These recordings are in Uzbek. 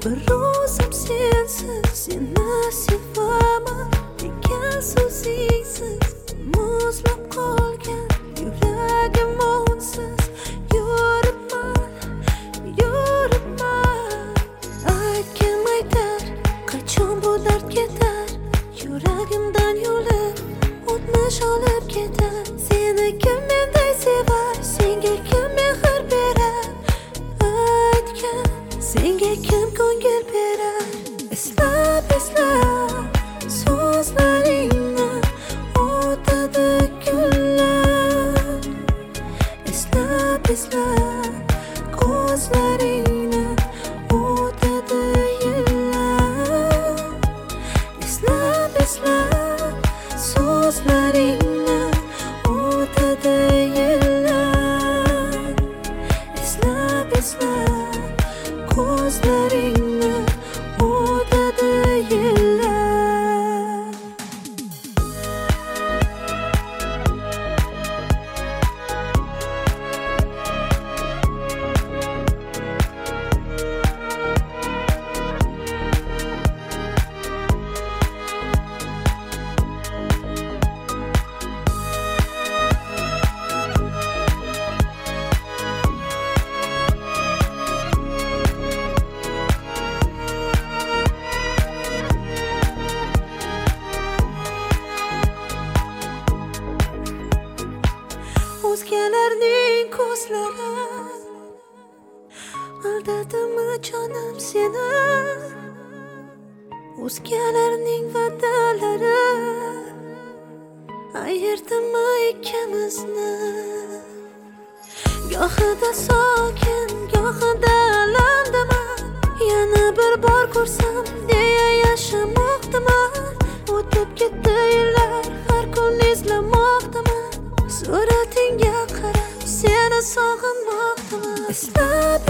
Bir o'zim sensiz seni sevaman degan so'zingsiz muzlab qolgan yuragim onsiz yuribman aytgan aytar qachon bu dard ketar yuragimdan yulib o'tmish olib ketar seni kim menday sevar senga kim mehr berar aytgan senga kim ko'ngil berar eslab so'zlaringni o'tadi kunlar eslab ko'zlaringni o'tadi yillar eslab so'zlaringni o'tadi yillar eslab ko'zlaringni o'tadi yillar o'zgalarning ko'zlari aldadimi jonim seni o'zgalarning va'dalari ayırdimi ikkimizni gohida sokin gohida alamdaman yana bir bor ko'rsam deya yashamoqdaman o'tib ketdi yillar har kun izlamoqdaman suratingga qarab seni sog'inmoqdaman eslab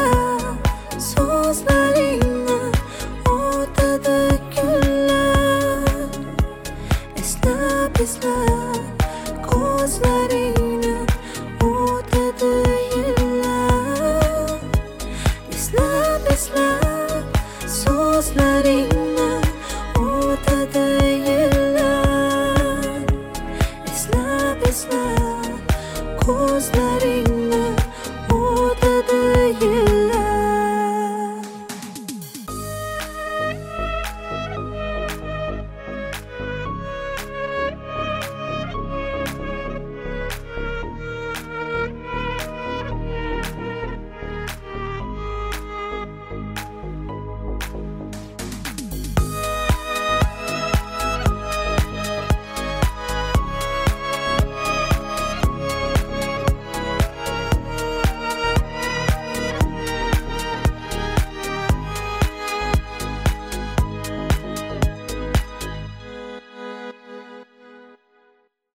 so'zlaringni o'tadi kunlar eslab ko'zlaringni o'tadi yillar eslab so'zlaringni o'tadi yillar eslab ko'zlaring